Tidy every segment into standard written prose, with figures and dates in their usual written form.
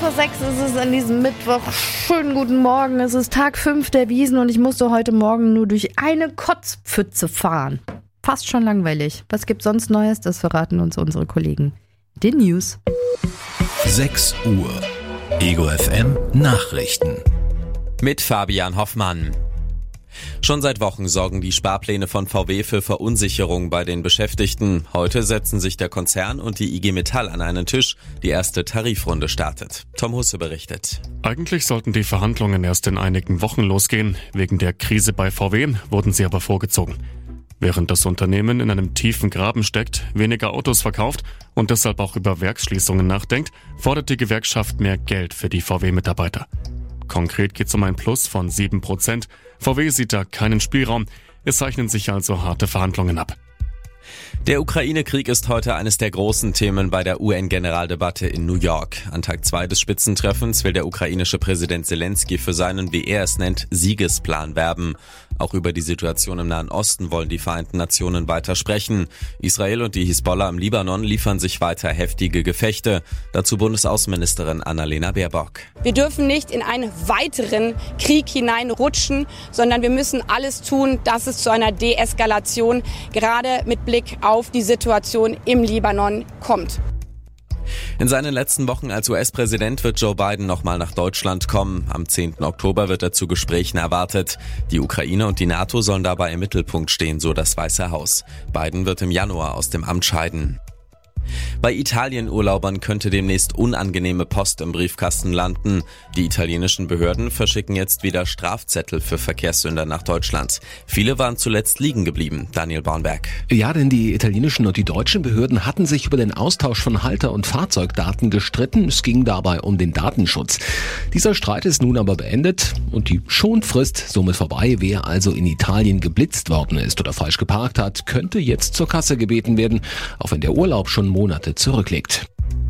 6 ist es an diesem Mittwoch. Schönen guten Morgen. Es ist Tag 5 der Wiesn und ich musste heute Morgen nur durch eine Kotzpfütze fahren. Fast schon langweilig. Was gibt's sonst Neues? Das verraten uns unsere Kollegen. Die News. 6 Uhr. Ego FM Nachrichten. Mit Fabian Hoffmann. Schon seit Wochen sorgen die Sparpläne von VW für Verunsicherung bei den Beschäftigten. Heute setzen sich der Konzern und die IG Metall an einen Tisch. Die erste Tarifrunde startet. Tom Husse berichtet. Eigentlich sollten die Verhandlungen erst in einigen Wochen losgehen. Wegen der Krise bei VW wurden sie aber vorgezogen. Während das Unternehmen in einem tiefen Graben steckt, weniger Autos verkauft und deshalb auch über Werksschließungen nachdenkt, fordert die Gewerkschaft mehr Geld für die VW-Mitarbeiter. Konkret geht es um ein Plus von 7%. VW sieht da keinen Spielraum. Es zeichnen sich also harte Verhandlungen ab. Der Ukraine-Krieg ist heute eines der großen Themen bei der UN-Generaldebatte in New York. An Tag 2 des Spitzentreffens will der ukrainische Präsident Zelensky für seinen, wie er es nennt, Siegesplan werben. Auch über die Situation im Nahen Osten wollen die Vereinten Nationen weiter sprechen. Israel und die Hisbollah im Libanon liefern sich weiter heftige Gefechte. Dazu Bundesaußenministerin Annalena Baerbock. Wir dürfen nicht in einen weiteren Krieg hineinrutschen, sondern wir müssen alles tun, dass es zu einer Deeskalation gerade mit Blick auf die Situation im Libanon kommt. In seinen letzten Wochen als US-Präsident wird Joe Biden nochmal nach Deutschland kommen. Am 10. Oktober wird er zu Gesprächen erwartet. Die Ukraine und die NATO sollen dabei im Mittelpunkt stehen, so das Weiße Haus. Biden wird im Januar aus dem Amt scheiden. Bei Italien-Urlaubern könnte demnächst unangenehme Post im Briefkasten landen. Die italienischen Behörden verschicken jetzt wieder Strafzettel für Verkehrssünder nach Deutschland. Viele waren zuletzt liegen geblieben. Daniel Bornberg. Ja, denn die italienischen und die deutschen Behörden hatten sich über den Austausch von Halter- und Fahrzeugdaten gestritten. Es ging dabei um den Datenschutz. Dieser Streit ist nun aber beendet und die Schonfrist somit vorbei. Wer also in Italien geblitzt worden ist oder falsch geparkt hat, könnte jetzt zur Kasse gebeten werden, auch wenn der Urlaub schon Monate zurückliegt.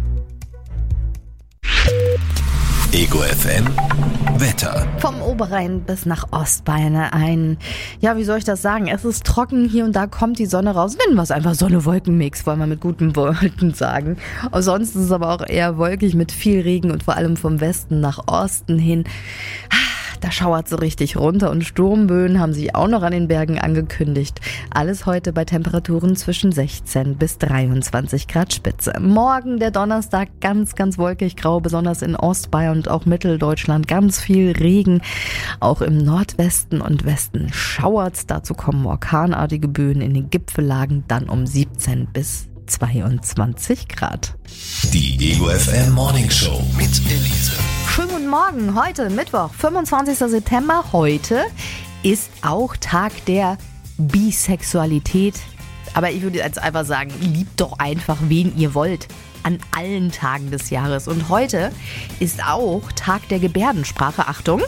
Ego FM Wetter. Vom Oberrhein bis nach Ostbayern wie soll ich das sagen? Es ist trocken, hier und da kommt die Sonne raus. Nennen wir es einfach Sonne-Wolken-Mix, wollen wir mit guten Worten sagen. Sonst ist es aber auch eher wolkig mit viel Regen und vor allem vom Westen nach Osten hin. Da schauert so richtig runter und Sturmböen haben sich auch noch an den Bergen angekündigt. Alles heute bei Temperaturen zwischen 16 bis 23 Grad Spitze. Morgen, der Donnerstag, ganz, ganz wolkig grau, besonders in Ostbayern und auch Mitteldeutschland. Ganz viel Regen. Auch im Nordwesten und Westen schauert's. Dazu kommen orkanartige Böen in den Gipfellagen, dann um 17 bis 22 Grad. Die Ego FM Morning Show mit Elise. Schönen guten Morgen, heute Mittwoch, 25. September. Heute ist auch Tag der Bisexualität. Aber ich würde jetzt einfach sagen, liebt doch einfach, wen ihr wollt. An allen Tagen des Jahres. Und heute ist auch Tag der Gebärdensprache. Achtung!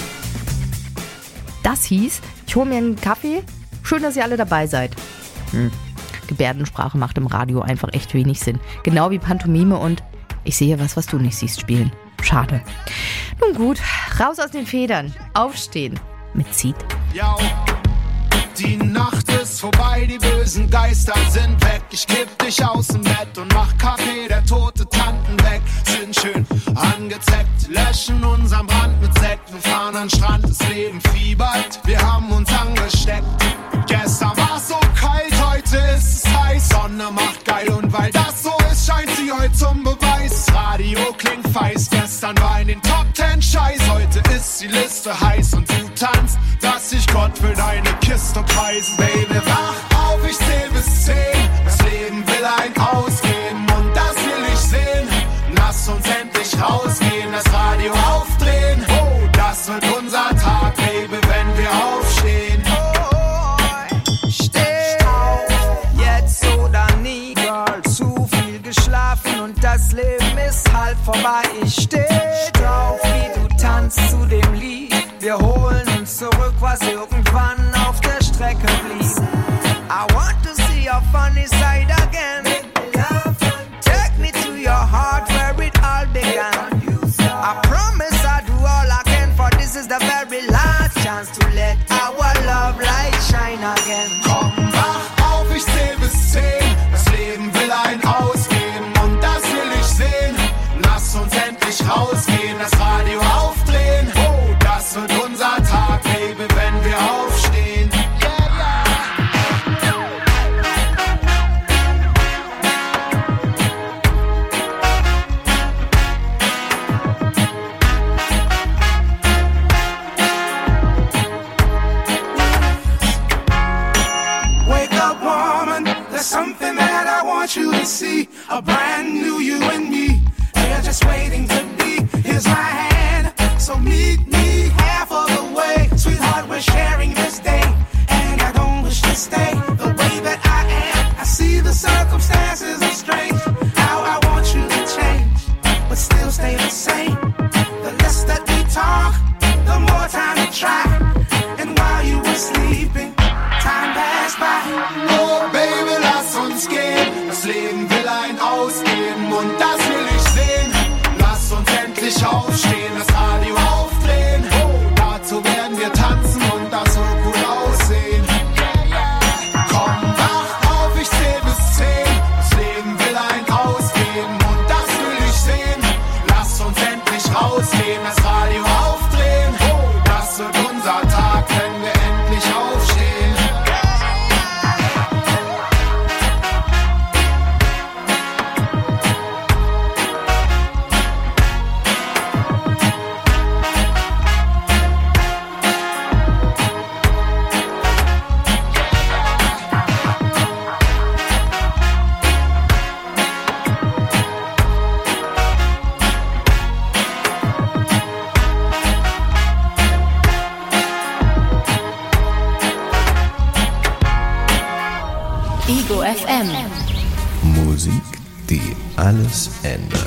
Das hieß, ich hole mir einen Kaffee. Schön, dass ihr alle dabei seid. Gebärdensprache macht im Radio einfach echt wenig Sinn. Genau wie Pantomime und ich sehe was du nicht siehst spielen. Schade. Nun gut, raus aus den Federn. Aufstehen. Mit Zieht. Ja, die Nacht ist vorbei, die bösen Geister sind weg. Ich kipp dich aus dem Bett und mach Kaffee, der tote Tanten weg. Sind schön angezeckt, löschen unseren Brand mit Sekt. Wir fahren an den Strand, das Leben fiebert, wir haben uns angesteckt. Gestern war's so kalt, heute ist es heiß. Sonne macht geil und weil das so ist, scheint sie heute zum Beweis. Radio klingt feist, gestern war in den Top 10 Scheiß. Heute ist die Liste heiß und du tanzt, dass sich Gott für deine Kiste preisen. Baby, wach auf, ich zähl bis 10. Das Leben will ein ausgeben und das will ich sehen. Lass uns endlich rausgehen, das Radio aufdrehen. Oh, das wird unser Tag, Baby, wenn wir aufstehen. Steh auf, jetzt oder nie, Girl. Zu viel geschlafen und das Leben ist halt vorbei. Ich steh drauf, wie du tanzt zu dem Lied. Wir holen uns zurück, was irgendwann auf der Strecke blieb. I want to see your funny side again. Take me to your heart where it all began. I promise I'll do all I can, for this is the very last chance to let our love light shine again. Komm, wach auf, ich zähl bis 10. Das Leben will ein ausgeben und das will ich sehen. Lass uns endlich raus. something that I want you to see. A brand new you and me. They're just waiting to be. Here's my hand, so meet me half of the way. Sweetheart, we're sharing this day, and I don't wish to stay the way that I am. I see the circumstances are strange. How I want you to change, but still stay the same. The less that we talk, the more time we try. And while you were sleeping, time passed by. Oh Baby, lass uns gehen. Das Leben will ein Ausgehen und das will ich sehen. Lass uns endlich aufstehen, das Radio aufdrehen. Dazu werden wir tanzen und das so gut aussehen. Komm, wach auf, ich zähl bis 10. Das Leben will ein Ausgehen und das will ich sehen. Lass uns endlich rausgehen, das Radio aufdrehen. Das wird unser Tag, wenn wir endlich aufstehen. Ego FM. Musik, die alles ändert.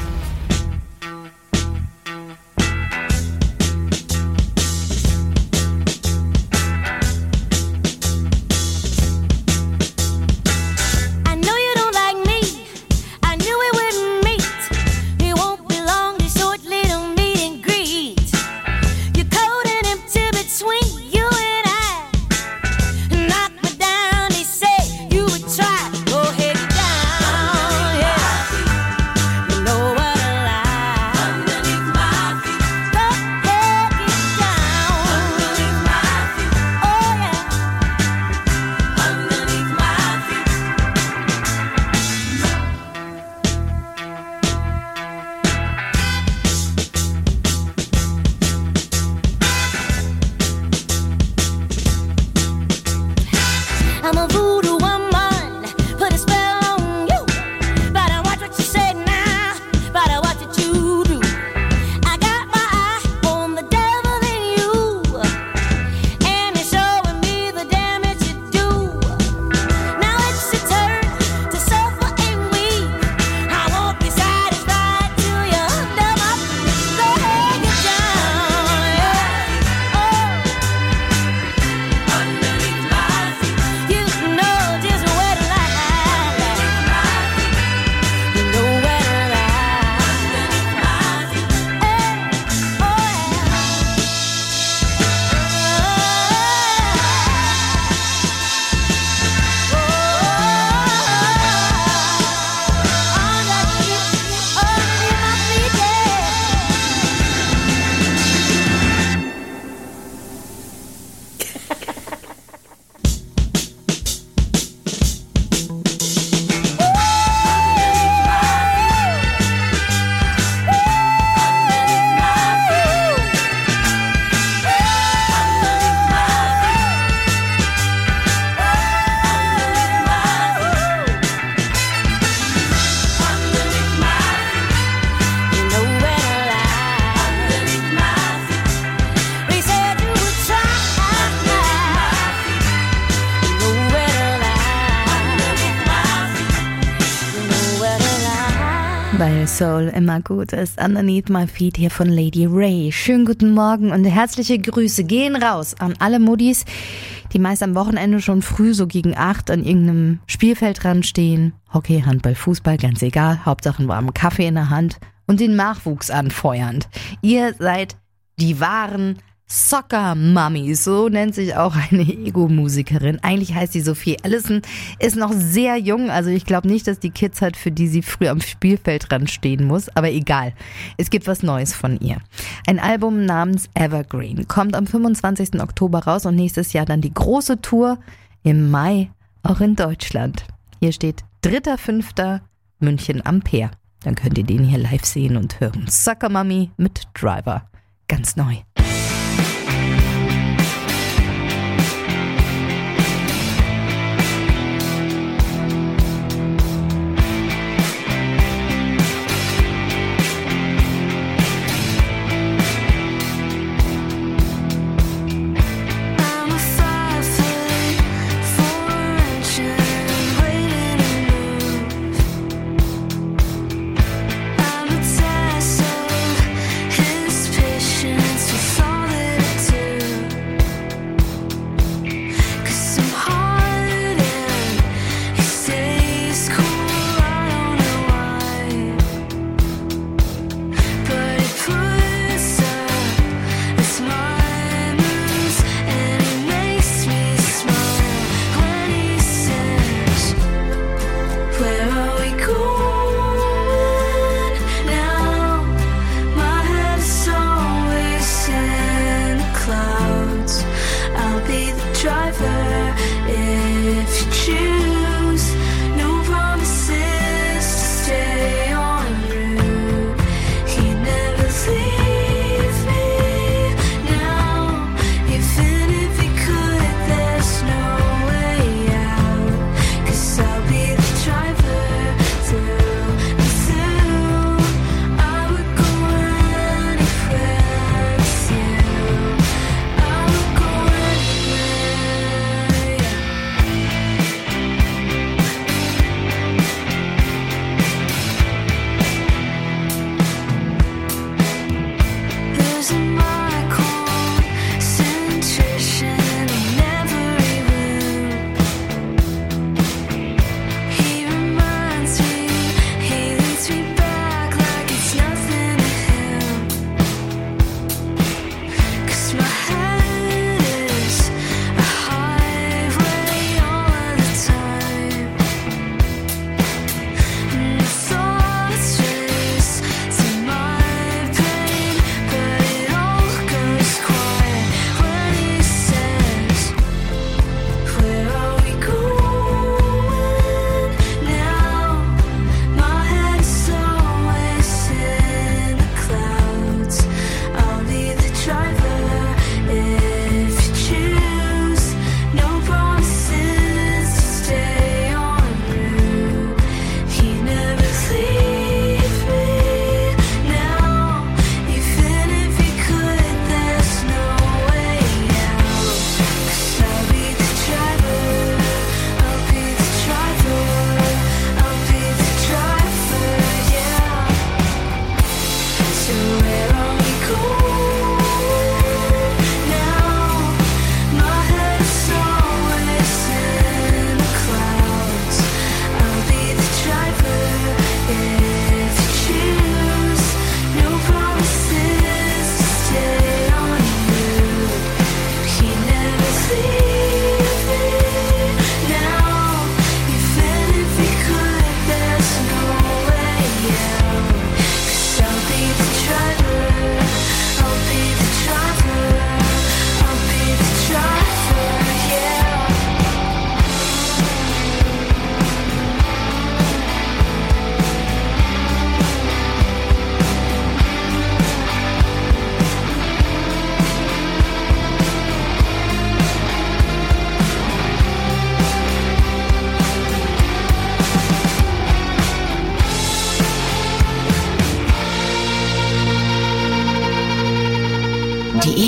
I know you don't like me. I knew we wouldn't meet. It won't be long, this short little meet and greet. You're cold and empty between you and I. Knock me down, they say you would try. Go ahead and down, yeah. You know what I like. Underneath my feet. Go ahead, get down. Underneath my feet. Oh yeah. Underneath my feet. I'm a voodoo woman, put a spell on you. Better watch what you say now, better watch what you do. I got my eye on the devil in you, and it's showing me the damage you do. Now it's your turn to suffer and weep. I won't be satisfied till you're under my feet. Go ahead, get down, yeah. Oh. Underneath my feet. You know just what I like. You know what I like. Underneath my feet. Oh underneath my feet, yeah. Weil Soul immer gut ist. Underneath My Feet hier von Lady Ray. Schönen guten Morgen und herzliche Grüße gehen raus an alle Muddis, die meist am Wochenende schon früh so gegen 8 an irgendeinem Spielfeld dran stehen. Hockey, Handball, Fußball, ganz egal. Hauptsache einen warmen Kaffee in der Hand und den Nachwuchs anfeuernd. Ihr seid die wahren Soccer-Mummies, so nennt sich auch eine Ego-Musikerin. Eigentlich heißt sie Sophie Allison, ist noch sehr jung, also ich glaube nicht, dass die Kids hat, für die sie früh am Spielfeld dran stehen muss, aber egal, es gibt was Neues von ihr. Ein Album namens Evergreen kommt am 25. Oktober raus und nächstes Jahr dann die große Tour im Mai, auch in Deutschland. Hier steht 3.5. München Ampere. Dann könnt ihr den hier live sehen und hören. Soccer Mummy mit Driver. Ganz neu.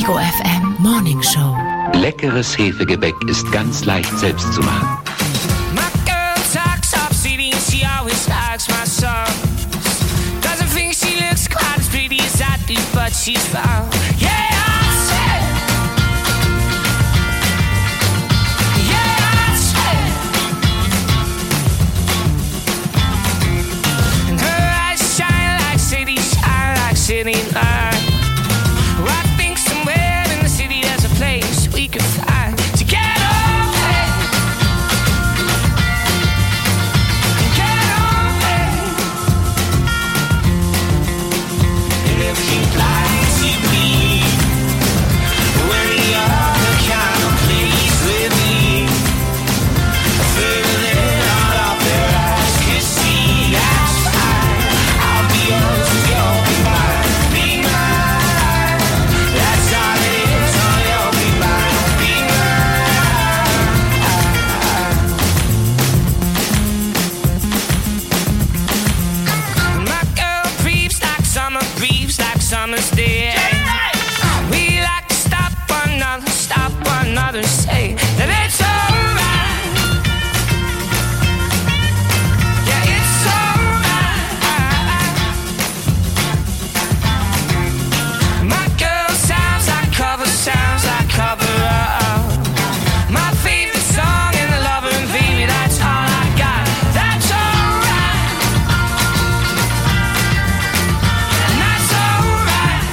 Ego FM Morning Show. Leckeres Hefegebäck ist ganz leicht selbst zu machen. My girl talks up city and she always likes my songs. Doesn't think she looks quite as pretty as I do, but she's found. Yeah, I said. Yeah, I said. And her eyes shine like city light. Well, I think somewhere in the city there's a place we could fly to get away. Get away. And if you'd like to be where the other kind of place with me, further than all of their eyes can see, that's fine. I'll be yours and you'll be mine. Be mine. That's all it is. Oh, you'll be mine. Be mine. My girl breathes like summer's day. We like to stop one another, say that it's alright. Yeah, it's alright. My girl sounds like cover up. My favorite song in the lover and baby, that's all I got. That's alright. And that's alright.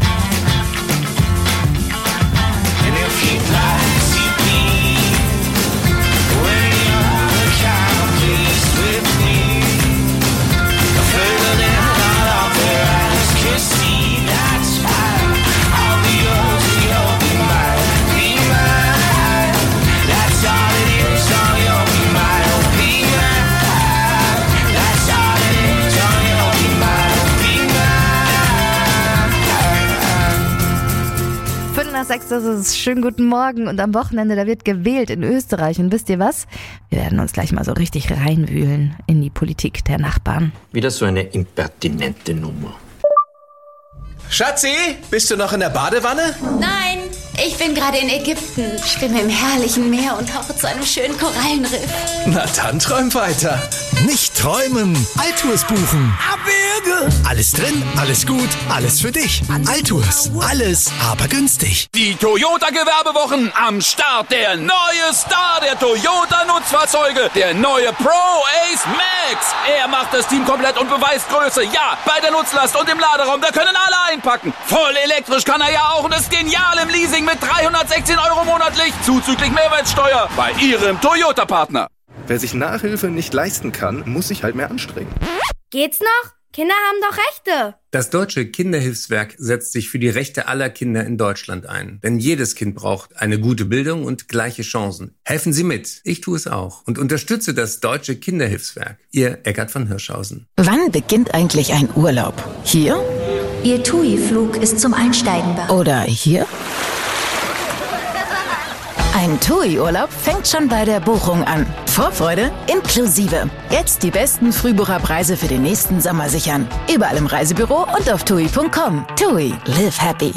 And if you'd like to be where the other kind of place with me, further than all of their eyes can see, that's fine. I'll be yours and you'll be mine. Be mine. That's all it is. Oh, you'll be mine. Oh, be mine. That's all it is. Oh, you'll be mine. Be mine. 5:05, das ist schön guten Morgen und am Wochenende, da wird gewählt in Österreich und wisst ihr was? Wir werden uns gleich mal so richtig reinwühlen in die Politik der Nachbarn. Wieder so eine impertinente Nummer. Schatzi, bist du noch in der Badewanne? Nein, ich bin gerade in Ägypten. Schwimme im herrlichen Meer und tauche zu einem schönen Korallenriff. Na dann träum weiter. Nicht träumen, Altours buchen. Abwürge. Alles drin, alles gut, alles für dich. Altours, alles, aber günstig. Die Toyota-Gewerbewochen am Start. Der neue Star der Toyota-Nutzfahrzeuge. Der neue Pro Ace Max. Er macht das Team komplett und beweist Größe. Ja, bei der Nutzlast und im Laderaum, da können alle einpacken. Voll elektrisch kann er ja auch und ist genial im Leasing mit 316 € monatlich. Zuzüglich Mehrwertsteuer bei Ihrem Toyota-Partner. Wer sich Nachhilfe nicht leisten kann, muss sich halt mehr anstrengen. Geht's noch? Kinder haben doch Rechte. Das Deutsche Kinderhilfswerk setzt sich für die Rechte aller Kinder in Deutschland ein. Denn jedes Kind braucht eine gute Bildung und gleiche Chancen. Helfen Sie mit. Ich tue es auch. Und unterstütze das Deutsche Kinderhilfswerk. Ihr Eckart von Hirschhausen. Wann beginnt eigentlich ein Urlaub? Hier? Ihr TUI-Flug ist zum Einsteigen bereit. Oder hier? Ein TUI-Urlaub fängt schon bei der Buchung an. Vorfreude inklusive. Jetzt die besten Frühbucherpreise für den nächsten Sommer sichern. Überall im Reisebüro und auf TUI.com. TUI, live happy.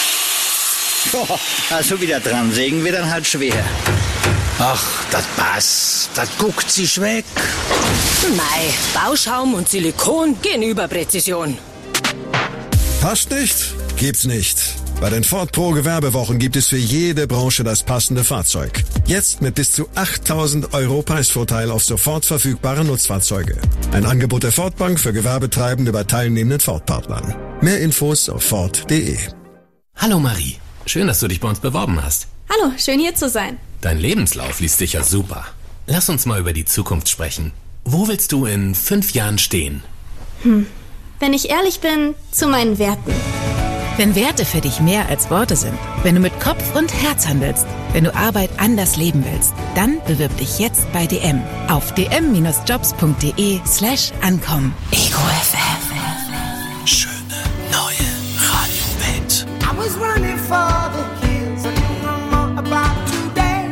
Also wieder dran, sägen wir dann halt schwer. Ach, das passt, das guckt sich weg. Mei, Bauschaum und Silikon gehen über Präzision. Passt nicht? Gibt's nicht. Bei den Ford Pro Gewerbewochen gibt es für jede Branche das passende Fahrzeug. Jetzt mit bis zu 8.000 € Preisvorteil auf sofort verfügbare Nutzfahrzeuge. Ein Angebot der Ford Bank für Gewerbetreibende bei teilnehmenden Ford-Partnern. Mehr Infos auf Ford.de. Hallo Marie, schön, dass du dich bei uns beworben hast. Hallo, schön hier zu sein. Dein Lebenslauf liest sich ja super. Lass uns mal über die Zukunft sprechen. Wo willst du in 5 Jahren stehen? Wenn ich ehrlich bin, zu meinen Werten. Wenn Werte für dich mehr als Worte sind, wenn du mit Kopf und Herz handelst, wenn du Arbeit anders leben willst, dann bewirb dich jetzt bei DM auf dm-jobs.de/ankommen. Ego FM. Schöne neue Radiowelt. I was running for the hills, I knew no more about today.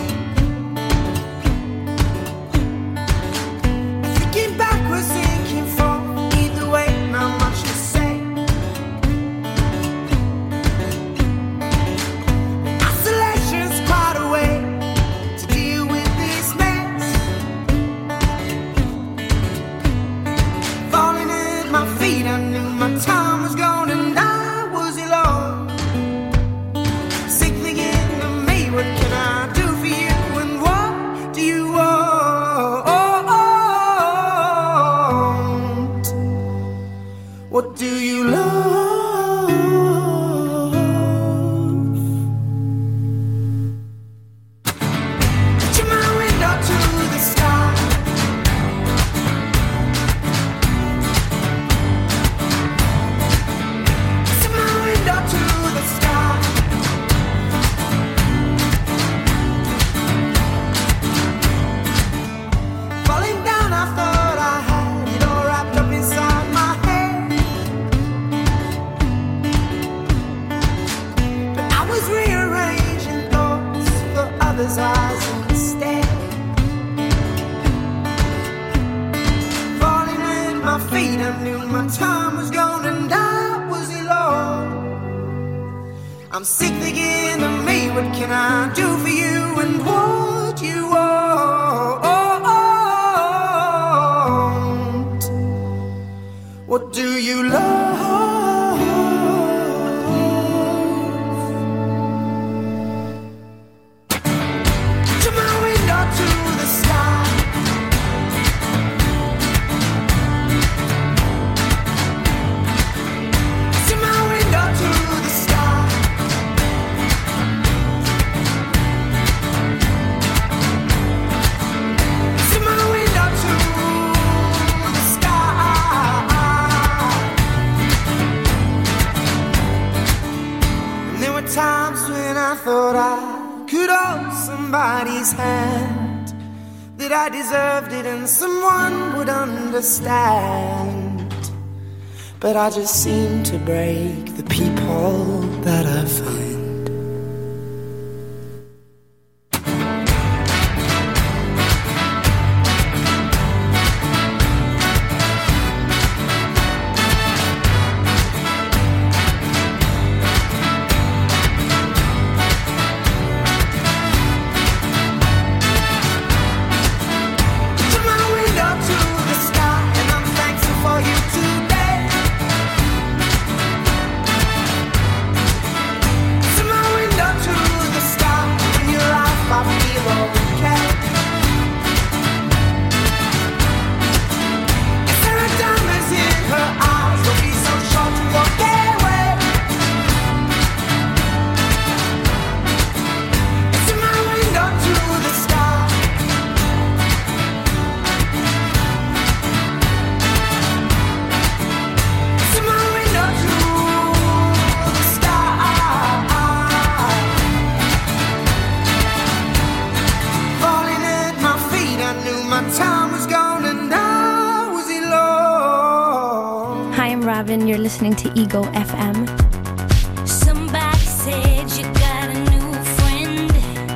Thinking backwards, thinking forward, either way, not much to say. I knew my time was gone and I was alone. I'm sick thinking of me, what can I do for you and what you want? What do you love? To my window, to the sky. To my window, to the sky. To my window, to the sky. And there were times when I thought I could hold somebody's hand, that I deserved it and someone would understand. But I just seem to break the people that I find. To my window, to the sky, and I'm thankful for you today. To my window, to the sky, in your life I feel okay. If there are diamonds in her eyes, don't be so short to walk away. To my window, to the sky. To my window, to the sky. Falling at my feet, I knew my time was gone and I was alone. Hi, I'm Robin. You're listening to Ego FM. Somebody said you got a new friend.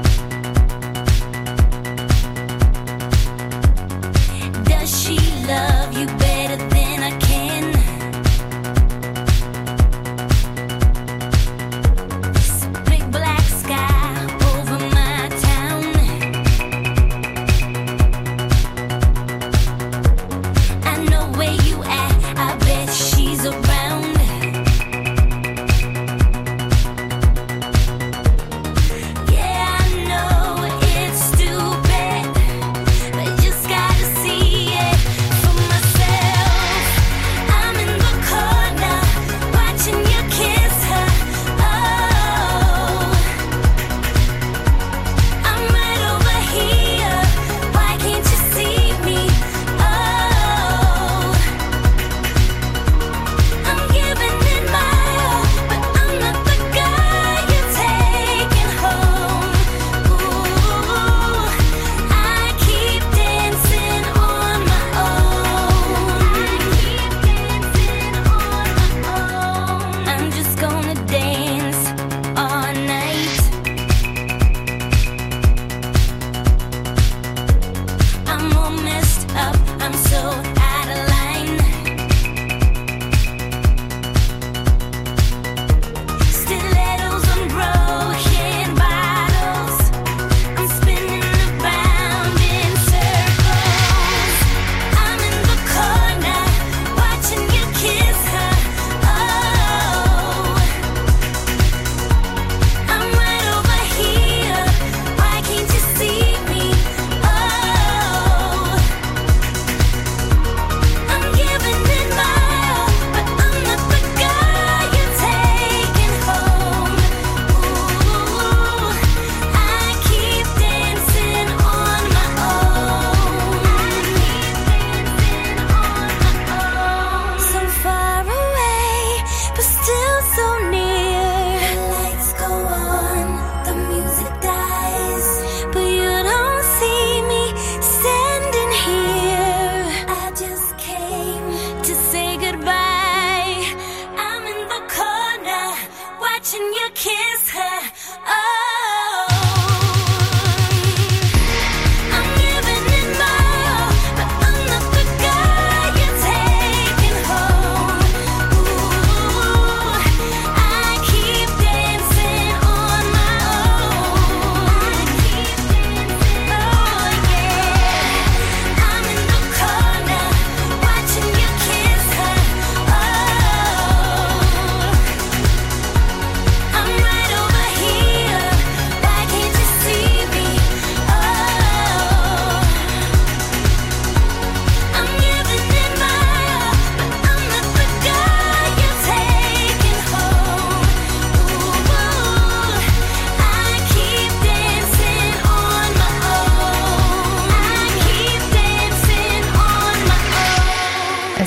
Does she love you better than I can? This big black sky over my town. I know where you at, I bet she's around.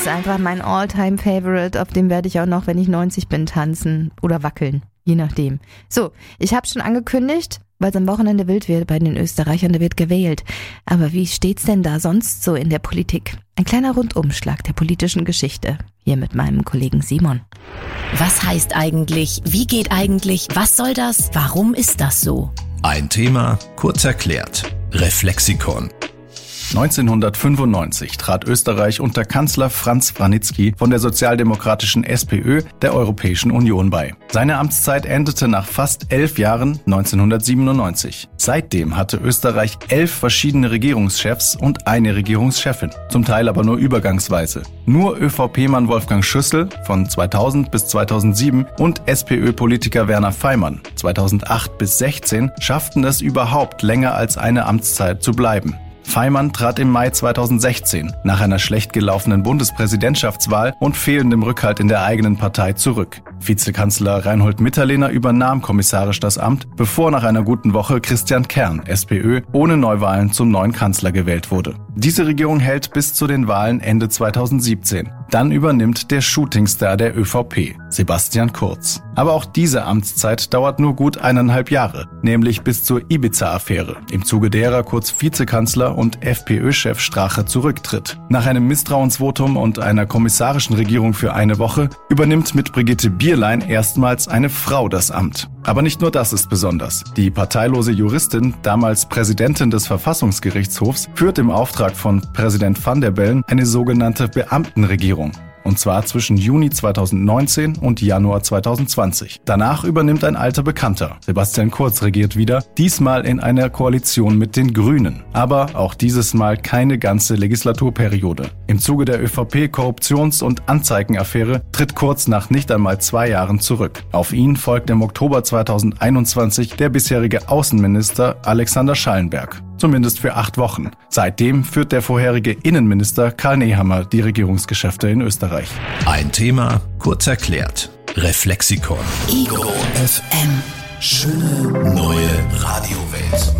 ist einfach mein All-Time-Favorite. Auf dem werde ich auch noch, wenn ich 90 bin, tanzen oder wackeln. Je nachdem. So, ich habe schon angekündigt, weil es am Wochenende wild wird bei den Österreichern, da wird gewählt. Aber wie steht's denn da sonst so in der Politik? Ein kleiner Rundumschlag der politischen Geschichte. Hier mit meinem Kollegen Simon. Was heißt eigentlich? Wie geht eigentlich? Was soll das? Warum ist das so? Ein Thema kurz erklärt. Reflexikon. 1995 trat Österreich unter Kanzler Franz Vranitzky von der sozialdemokratischen SPÖ der Europäischen Union bei. Seine Amtszeit endete nach fast 11 Jahren 1997. Seitdem hatte Österreich 11 verschiedene Regierungschefs und eine Regierungschefin, zum Teil aber nur übergangsweise. Nur ÖVP-Mann Wolfgang Schüssel von 2000 bis 2007 und SPÖ-Politiker Werner Faymann 2008 bis 2016 schafften es überhaupt länger als eine Amtszeit zu bleiben. Faymann trat im Mai 2016 nach einer schlecht gelaufenen Bundespräsidentschaftswahl und fehlendem Rückhalt in der eigenen Partei zurück. Vizekanzler Reinhold Mitterlehner übernahm kommissarisch das Amt, bevor nach einer guten Woche Christian Kern, SPÖ, ohne Neuwahlen zum neuen Kanzler gewählt wurde. Diese Regierung hält bis zu den Wahlen Ende 2017. Dann übernimmt der Shootingstar der ÖVP, Sebastian Kurz. Aber auch diese Amtszeit dauert nur gut 1,5 Jahre, nämlich bis zur Ibiza-Affäre, im Zuge derer Kurz Vizekanzler und FPÖ-Chef Strache zurücktritt. Nach einem Misstrauensvotum und einer kommissarischen Regierung für eine Woche übernimmt mit Brigitte Bierlein erstmals eine Frau das Amt. Aber nicht nur das ist besonders. Die parteilose Juristin, damals Präsidentin des Verfassungsgerichtshofs, führt im Auftrag von Präsident Van der Bellen eine sogenannte Beamtenregierung. Und zwar zwischen Juni 2019 und Januar 2020. Danach übernimmt ein alter Bekannter. Sebastian Kurz regiert wieder, diesmal in einer Koalition mit den Grünen. Aber auch dieses Mal keine ganze Legislaturperiode. Im Zuge der ÖVP-Korruptions- und Anzeigenaffäre tritt Kurz nach nicht einmal 2 Jahren zurück. Auf ihn folgt im Oktober 2021 der bisherige Außenminister Alexander Schallenberg. Zumindest für 8 Wochen. Seitdem führt der vorherige Innenminister Karl Nehammer die Regierungsgeschäfte in Österreich. Ein Thema kurz erklärt. Reflexikon. Ego FM. Schöne neue Radiowelt.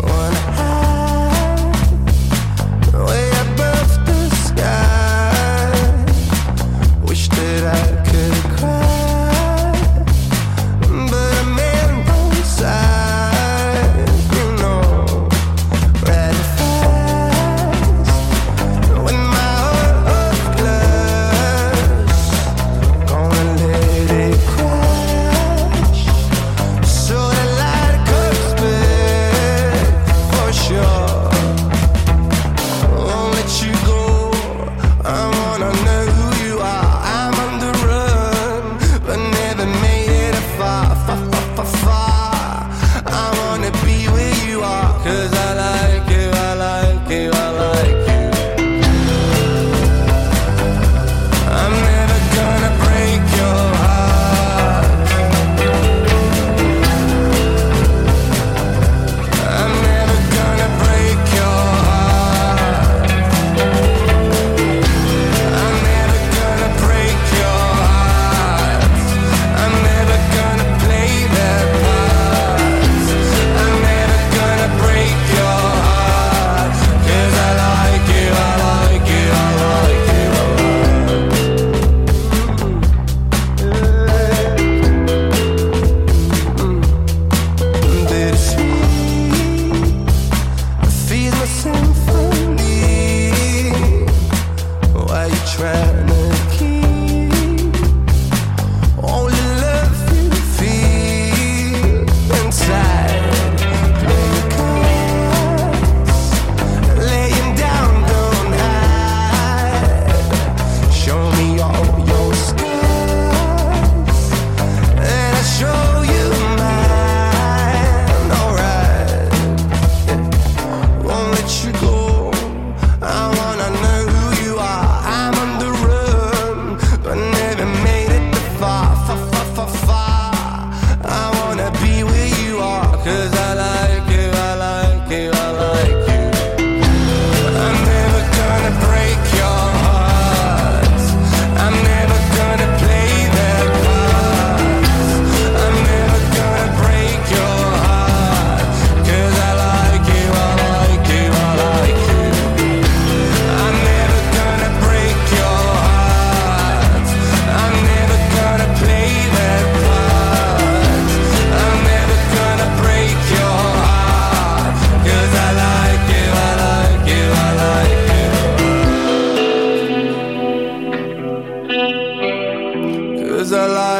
I wanna know who you are. I'm on the road.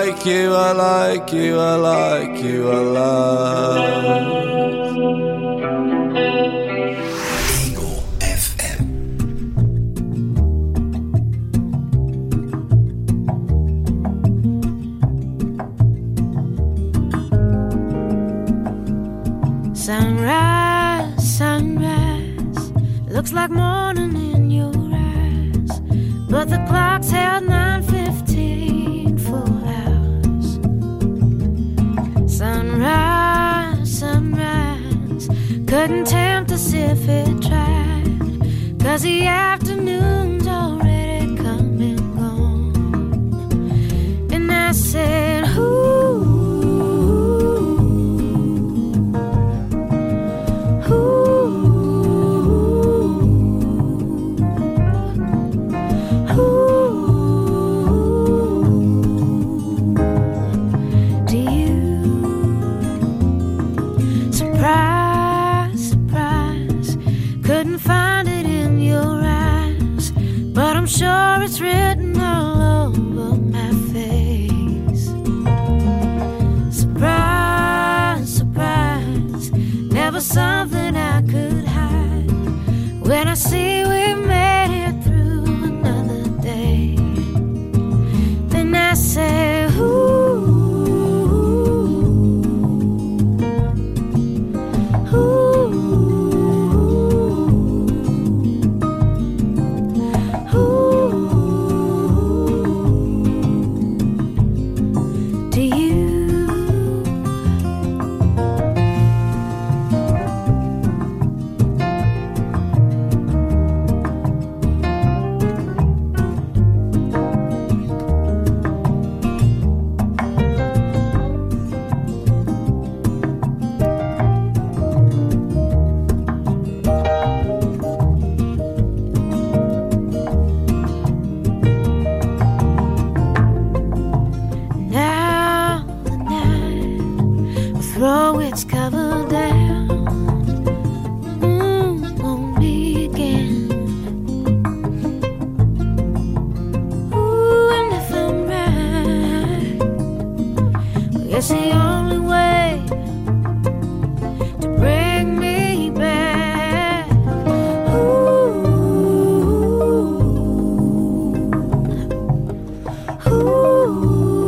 like you, I like you, I like you, I love. Sunrise, sunrise, looks like morning in your eyes, but the clock's held 9:15 for hours. Sunrise, sunrise, couldn't tempt us if it tried, 'cause the afternoon's already come and gone. And I said, ooh, sure it's written all over my face. Surprise, surprise, never something I could hide. When I see we made it through another day, then I say, ooh. Throw its cover down on me again. Ooh, and if I'm right, well, it's the only way to bring me back. Ooh, ooh.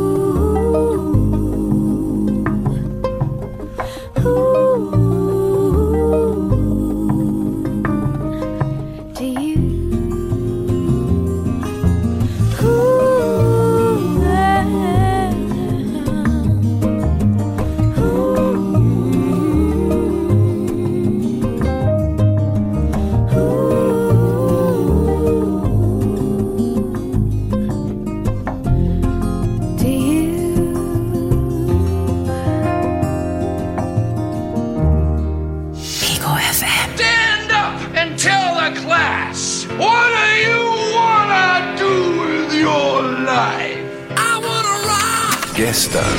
Gestern.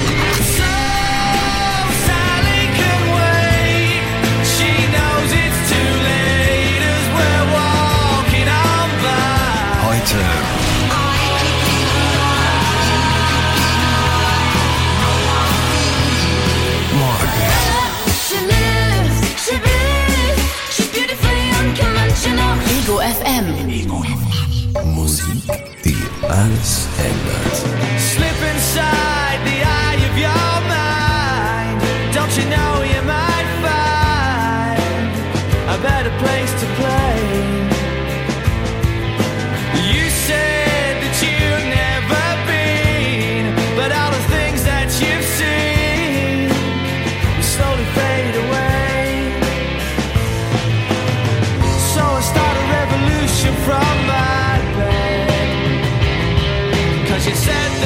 Heute. Morgen. Ego FM. Musik, die alles ändert. Slip inside the eye of your mind. Don't you know you might find a better place to play? You said that you've never been, but all the things that you've seen will slowly fade away. So I start a revolution from my bed, 'cause you said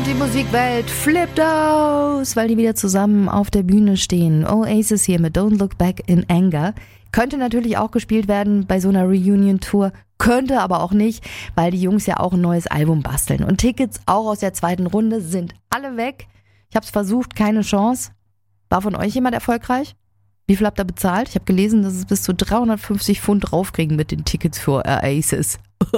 Und die Musikwelt flippt aus, weil die wieder zusammen auf der Bühne stehen. Oasis hier mit Don't Look Back in Anger. Könnte natürlich auch gespielt werden bei so einer Reunion-Tour, könnte aber auch nicht, weil die Jungs ja auch ein neues Album basteln. Und Tickets auch aus der zweiten Runde sind alle weg. Ich habe es versucht, keine Chance. War von euch jemand erfolgreich? Wie viel habt ihr bezahlt? Ich habe gelesen, dass es bis zu 350 Pfund draufkriegen mit den Tickets für Oasis.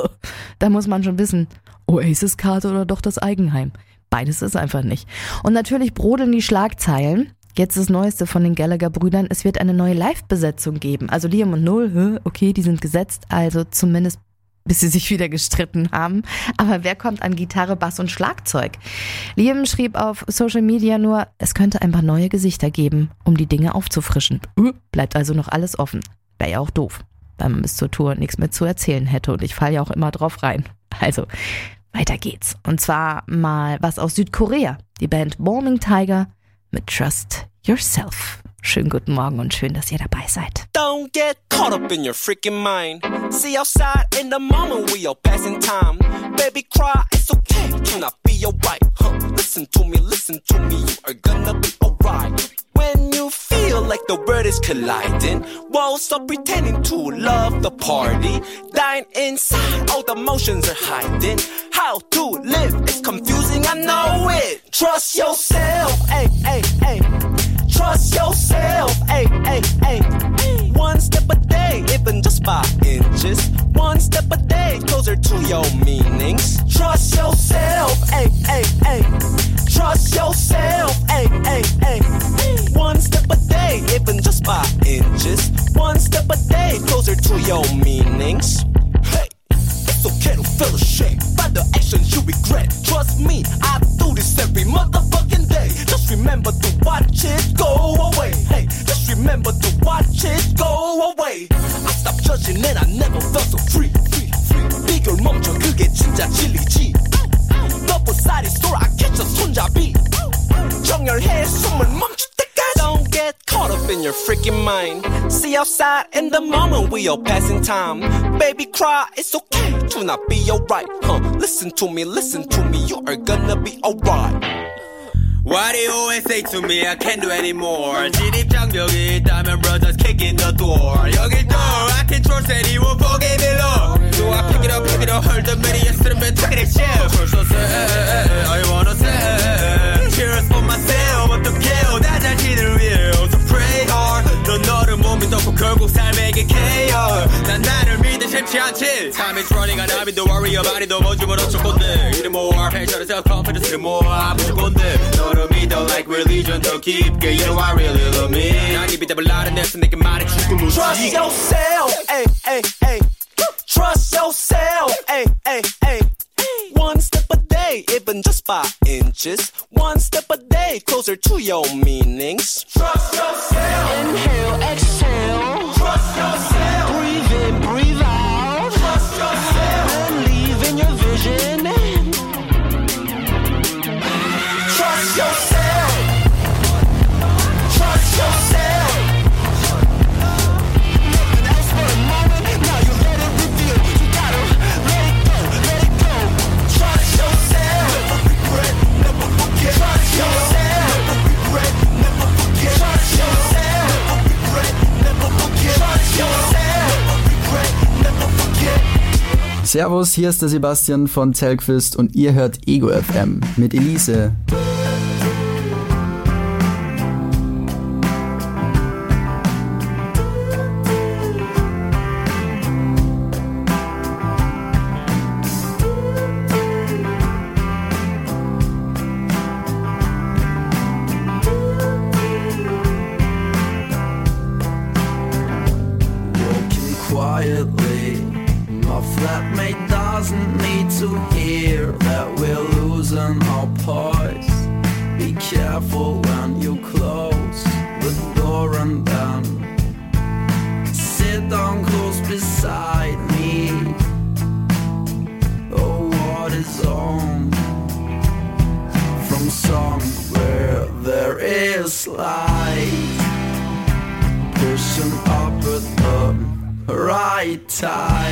Da muss man schon wissen, Oasis-Karte oder doch das Eigenheim. Beides ist einfach nicht. Und natürlich brodeln die Schlagzeilen. Jetzt das Neueste von den Gallagher-Brüdern. Es wird eine neue Live-Besetzung geben. Also Liam und Noel, okay, die sind gesetzt. Also zumindest bis sie sich wieder gestritten haben. Aber wer kommt an Gitarre, Bass und Schlagzeug? Liam schrieb auf Social Media nur, es könnte ein paar neue Gesichter geben, um die Dinge aufzufrischen. Bleibt also noch alles offen. Wäre ja auch doof, weil man bis zur Tour nichts mehr zu erzählen hätte. Und ich falle ja auch immer drauf rein. Also, weiter geht's. Und zwar mal was aus Südkorea. Die Band Morning Tiger mit Trust Yourself. Schönen guten Morgen und schön, dass ihr dabei seid. Don't get caught up in your freaking mind. See outside in the moment we are passing time. Baby cry, it's okay to not be alright. Listen to me, you are gonna be alright. When you feel like the world is colliding, won't stop pretending to love the party. Dying inside, all the emotions are hiding. How to live is confusing, I know it. Trust yourself, ay, ay, ay. Trust yourself, ay, ay, ay. One step a day, even just by inches. One step a day, closer to your meanings. Trust yourself, ay, ay, ay. Trust yourself, ay, ay, ay. One step a day, even just by inches. One step a day, closer to your meanings. Hey, it's okay to feel ashamed by the actions you regret. Trust me, I do this every motherfucking day. Just remember to watch it go away. Hey, just remember to watch it go away. I stopped judging and I never felt so free. 비교를 멈춰 그게 진짜 진리지. Double-sided store I catch a 손잡이. 정열해 숨을 멈출 때까지. Don't get caught up in your freaking mind. See outside in the moment we are passing time. Baby cry, it's okay to not be alright. Listen to me, you are gonna be alright. Why do you always say to me I can't do anymore? 진입장벽이 있다면 bro just kick in the door. 여기 door I control said he won't forgive me Lord. So I pick it up, hold the money and sit and take it shit. First I say, I wanna say cheers for myself 어떡해요 나 자신을 위해 So pray hard 넌 너를 못 믿었고 결국 삶에게 KO 난 나를 믿어 쉽지 않지 Time is running out I've been don't worry about it 너무 좀 어쩔 건데 이름 more 패션을 self-confidence를 모아 무슨 건데 너를 믿어 like religion 더 깊게 You know I really love me 난 이 비답을 나른내서 내게 말해줄 걸 Trust yourself ay, ay, ay. Trust yourself ay, ay, ay. One step a day, even just by inches. One step a day, closer to your meanings. Trust yourself. Inhale, exhale. Trust yourself. Breathe in, breathe out. Trust yourself. Believe in your vision. Trust yourself. Trust yourself. Nothing else but a moment. Now you let it reveal. You gotta let it go, let it go. Trust yourself. Never regret, never forget. Trust yourself. Never regret, never forget. Trust yourself. Never regret, never forget. Trust yourself. Never regret, never forget. Servus, hier ist der Sebastian von Zellquist und ihr hört Ego FM mit Elise.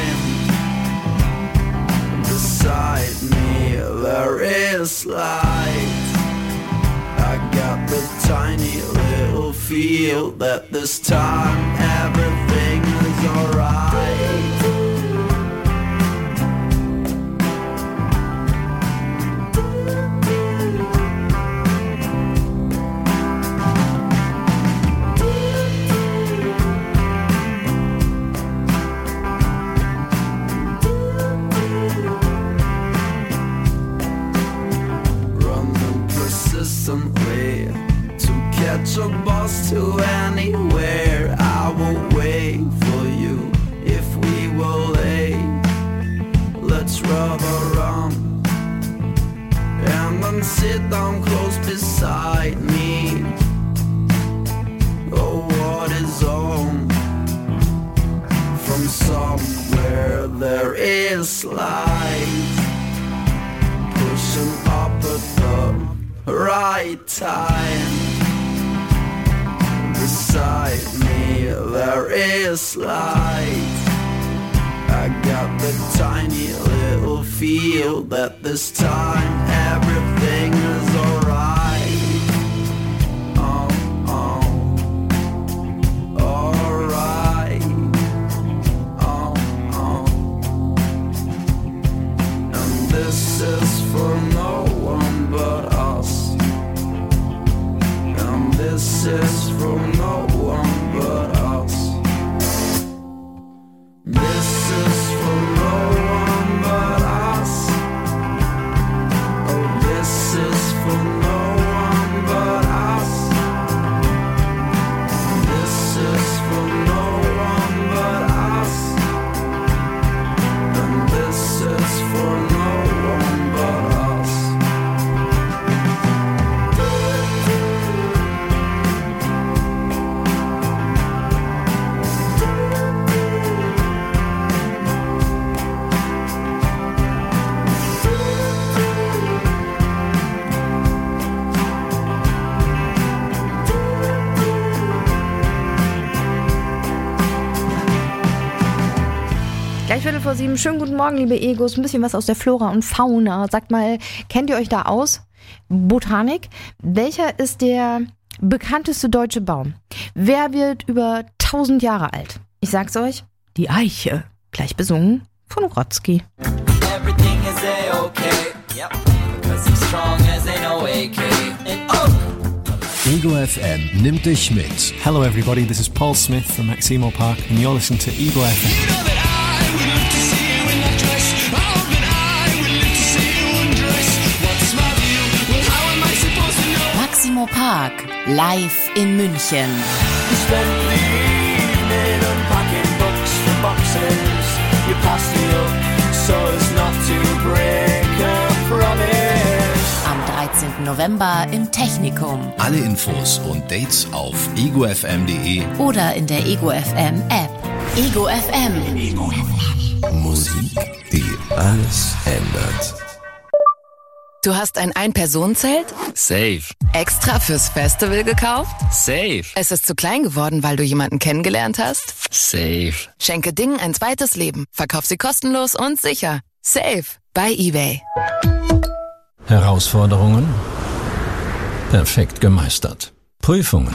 Beside me there is light. tiny little feel that this time everything is alright. To catch a bus to anywhere, I will wait for you if we will late. Let's rub around and then sit down close beside me. Oh, what is on? From somewhere there is light, pushing up at the right time. Beside me there is light. I got the tiny little feel that this time everything is alright. Alright. And this is for no one but us. And this is for no one but us. This is for no one but us. Oh, this is for no one but us. This is for no one but us. And this is for no one but us. Gleich 7:15. Schönen guten Morgen, liebe Egos. Ein bisschen was aus der Flora und Fauna. Sagt mal, kennt ihr euch da aus? Botanik. Welcher ist der bekannteste deutsche Baum? Wer wird über 1000 Jahre alt? Ich sag's euch, die Eiche. Gleich besungen von Rotzki. Everything is A-okay, yep, because he's strong as an AK. And Ego FM nimmt dich mit. Hello everybody, this is Paul Smith from Maximo Park and you're listening to Ego FM. Maximo Park, live in München. Am 13. November im Technikum. Alle Infos und Dates auf egofm.de oder in der Ego FM App. Ego FM. Musik, die alles ändert. Du hast ein Ein-Personen-Zelt? Safe. Extra fürs Festival gekauft? Safe. Es ist zu klein geworden, weil du jemanden kennengelernt hast? Safe. Schenke Dingen ein zweites Leben. Verkauf sie kostenlos und sicher. Safe. Bei eBay. Herausforderungen? Perfekt gemeistert. Prüfungen?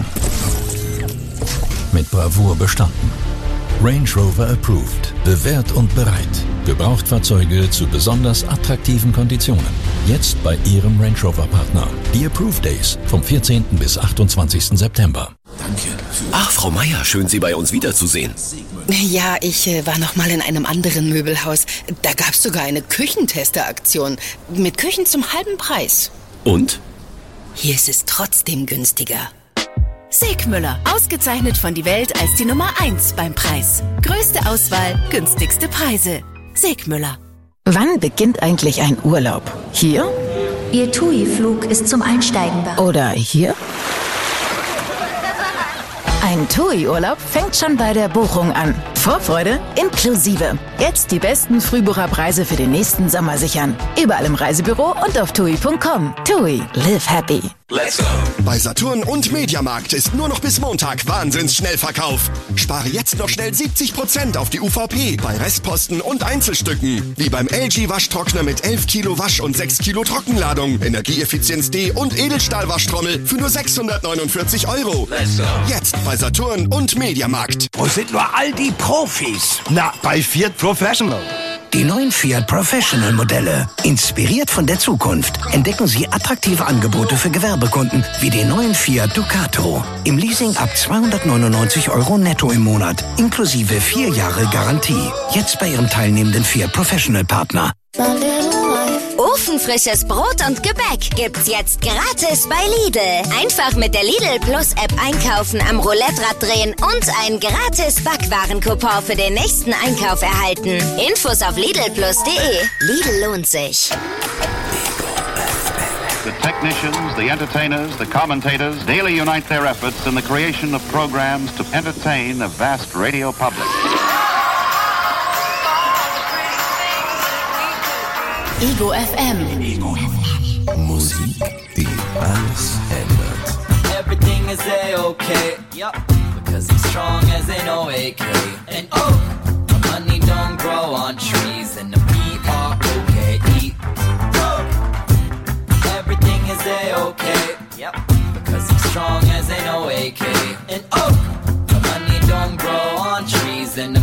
Mit Bravour bestanden. Range Rover Approved. Bewährt und bereit. Gebrauchtfahrzeuge zu besonders attraktiven Konditionen. Jetzt bei Ihrem Range Rover Partner. Die Approved Days vom 14. bis 28. September. Danke. Ach, Frau Meier, schön Sie bei uns wiederzusehen. Ja, ich war noch mal in einem anderen Möbelhaus. Da gab's sogar eine Küchentester-Aktion. Mit Küchen zum halben Preis. Und? Hier ist es trotzdem günstiger. Segmüller, ausgezeichnet von Die Welt als die Nummer 1 beim Preis. Größte Auswahl, günstigste Preise. Segmüller. Wann beginnt eigentlich ein Urlaub? Hier? Ihr TUI-Flug ist zum Einsteigen bereit. Oder hier? Ein TUI-Urlaub fängt schon bei der Buchung an. Vorfreude inklusive. Jetzt die besten Frühbucherpreise für den nächsten Sommer sichern. Überall im Reisebüro und auf TUI.com. TUI, live happy. Let's go! Bei Saturn und Mediamarkt ist nur noch bis Montag Wahnsinns-Schnellverkauf. Spare jetzt noch schnell 70% auf die UVP bei Restposten und Einzelstücken. Wie beim LG-Waschtrockner mit 11 Kilo Wasch- und 6 Kilo Trockenladung, Energieeffizienz D und Edelstahl-Waschtrommel für nur 649 €. Let's go! Jetzt bei Saturn und Mediamarkt. Wo sind nur all die Profis? Na, bei Fiat Professional. Die neuen Fiat Professional Modelle. Inspiriert von der Zukunft entdecken Sie attraktive Angebote für Gewerbekunden wie den neuen Fiat Ducato. Im Leasing ab 299 € netto im Monat, inklusive 4 Jahre Garantie. Jetzt bei Ihrem teilnehmenden Fiat Professional Partner. Ofenfrisches Brot und Gebäck gibt's jetzt gratis bei Lidl. Einfach mit der Lidl Plus App einkaufen, am Roulette-Rad drehen und einen gratis Backwarencoupon für den nächsten Einkauf erhalten. Infos auf lidlplus.de. Lidl lohnt sich. The technicians, the entertainers, the commentators daily unite their efforts in the creation of programs to entertain a vast radio public. Ego FM. Musik, die alles ändert. Everything is A-okay, yup, because I'm strong as an OAK. And oh, my money don't grow on trees, and the B-R-O-K-E. Oh, everything is A-okay, yep, because I'm strong as an OAK. And oh, my money don't grow on trees, and the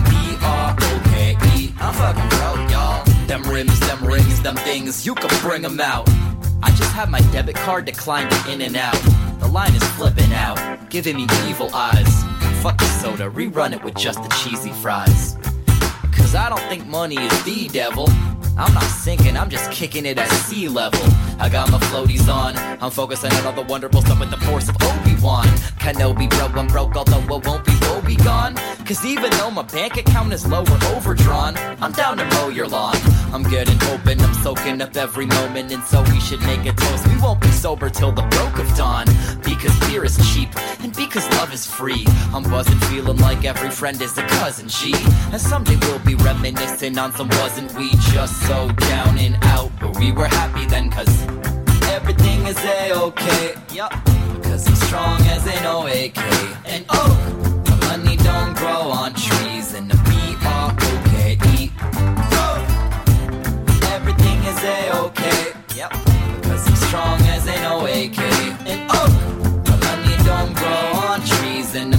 B-R-O-K-E. I'm fucking broke, y'all. Them rims, them rings, them things, you can bring them out. I just have my debit card declined in and out. The line is flipping out, giving me evil eyes. Fuck the soda, rerun it with just the cheesy fries. Cause I don't think money is the devil. I'm not sinking, I'm just kicking it at sea level. I got my floaties on, I'm focusing on all the wonderful stuff with the force of Obi-Wan. Kenobi broke, I'm broke, although it won't be woe be gone. Cause even though my bank account is low or overdrawn, I'm down to mow your lawn. I'm getting open, I'm soaking up every moment, and so we should make a toast. We won't be sober till the broke of dawn, because beer is cheap, and because love is free. I'm buzzing, feeling like every friend is a cousin, G. And someday we'll be reminiscing on some wasn't we just so down and out, but we were happy then, cause everything is A-okay, yup, because I'm strong as an OAK. And oh, the money don't grow on trees, and the B-R-O-K-E. Oh, everything is A-okay, yep, because I'm strong as an OAK. And oh, the money don't grow on trees, and the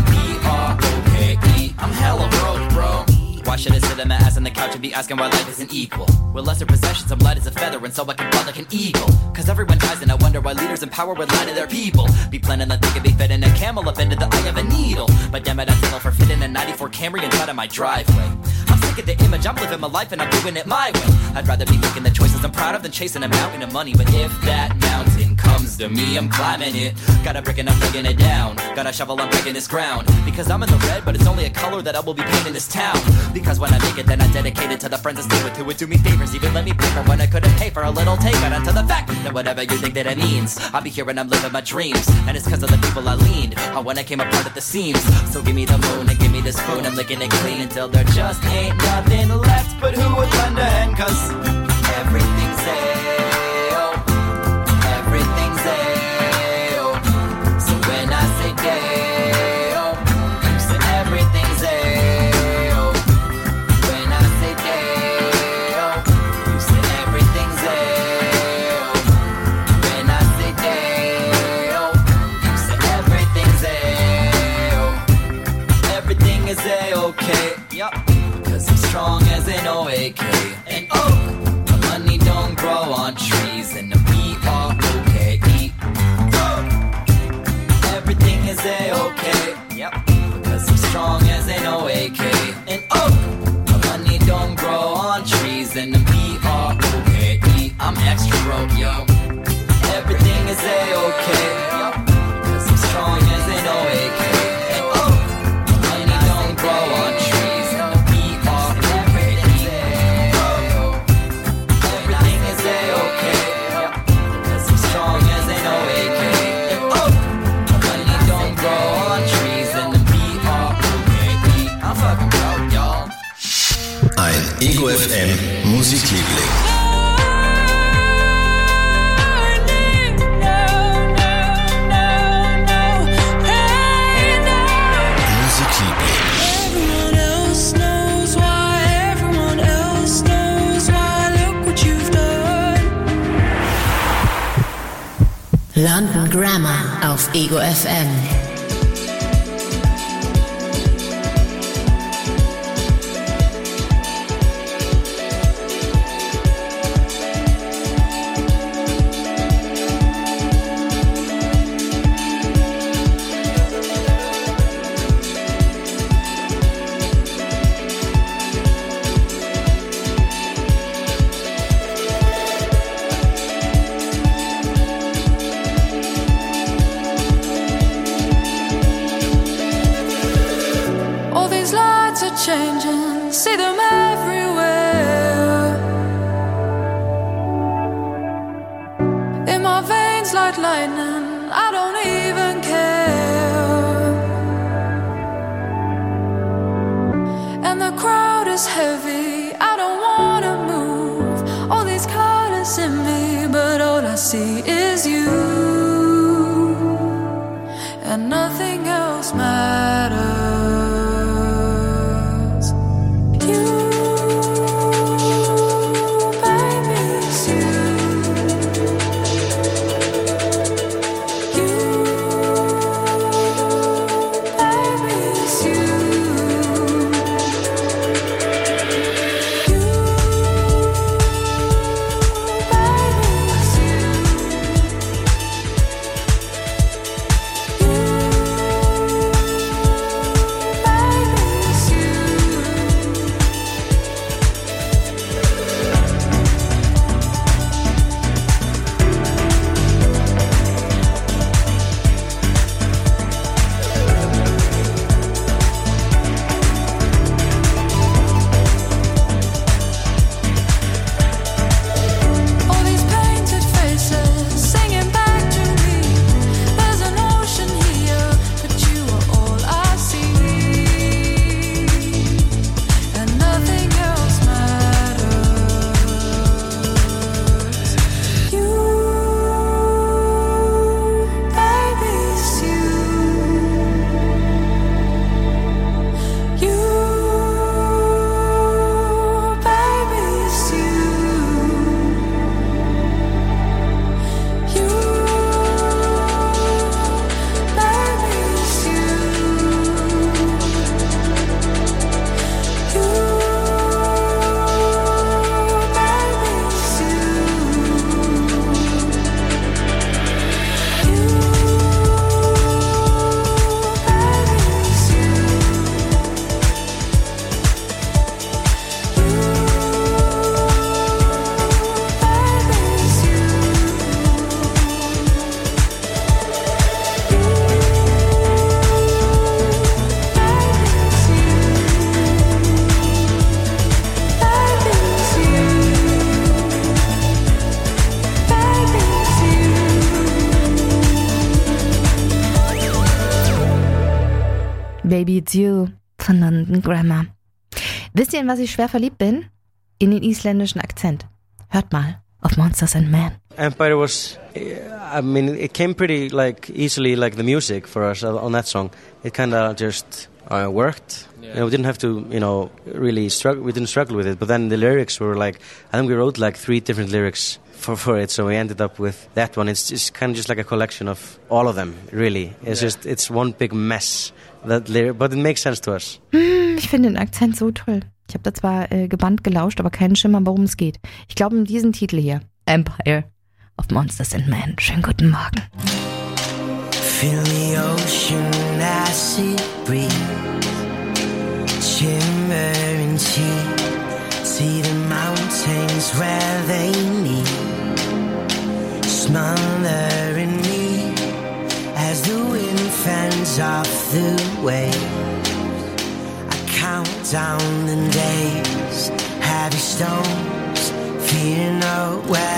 B-R-O-K-E. I'm hella broke, bro. Why should I sit on my ass on the couch and be asking why life isn't equal? With lesser possessions, I'm light as a feather, and so I can fly like an eagle. Cause everyone dies, and I wonder why leaders in power would lie to their people. Be planning on thinking, be fitting a camel up into the eye of a needle. But damn it, I settle for fitting a 94 Camry inside of my driveway. I'm sick of the image, I'm living my life and I'm doing it my way. I'd rather be making the choices I'm proud of than chasing a mountain of money. But if that mountain comes to me, I'm climbing it. Got a brick and I'm breaking it down. Got a shovel, I'm breaking this ground. Because I'm in the red, but it's only a color that I will be painting this town. Because when I make it, then I dedicate it to the friends that stay with who would do me favors. Even let me pay for when I couldn't pay for a little take on to the fact that whatever you think that it means, I'll be here and I'm living my dreams. And it's cause of the people I leaned on when I came apart at the seams. So give me the moon and give me the spoon, I'm licking it clean until there just ain't nothing left. But who would lend a hand, cause everything's A-oh, everything's A-oh. So when I say day-oh, you say everything's A-oh. When I say day-oh, you say everything's A-oh. When I say day-oh, you say everything's A-oh. Everything is A-okay, yup, cause I'm strong as an OAK. And oh, the money don't grow on trees, and the B-R-O-K-E. Oh, everything is A-okay, yep, because I'm strong as an OAK. And oh, the money don't grow on trees, and the B-R-O-K-E. I'm extra broke, yo. Everything is A-okay, yep, because I'm strong as an OAK. And oh, the money don't grow on trees, and the B-R-O-K-E. Everything is A-okay, yep, because I'm strong as an OAK. And oh, the money don't grow on trees, and the B-R-O-K-E. I'm fucking broke, y'all. London Grammar auf Ego FM. Changing, see them everywhere. In my veins like lightning, I don't even care. And the crowd is heavy, I don't wanna move. All these colors in me, but all I see is you. And nothing else matters. Baby It's You von London Grammar. Wisst ihr, in was ich schwer verliebt bin? In den isländischen Akzent. Hört mal auf Monsters and Men. Empire was, I mean, it came pretty like easily, like the music for us on that song. It kind of just worked. Yeah. You know, we didn't have to, really struggle. We didn't struggle with it. But then the lyrics were like, I think we wrote like 3 different lyrics for it, so we ended up with that one. It's kind of just like a collection of all of them, really. It's one big mess. But it makes sense to us. Ich finde den Akzent so toll. Ich habe da zwar gebannt gelauscht, aber keinen Schimmer, worum es geht. Ich glaube, in diesem Titel hier, Empire of Monsters and Men. Schönen guten Morgen. Feel the ocean as it breathes, shimmer and cheat. See the mountains where they meet, smothering me as the wind fends off the waves. I count down the days, heavy stones, fear nowhere.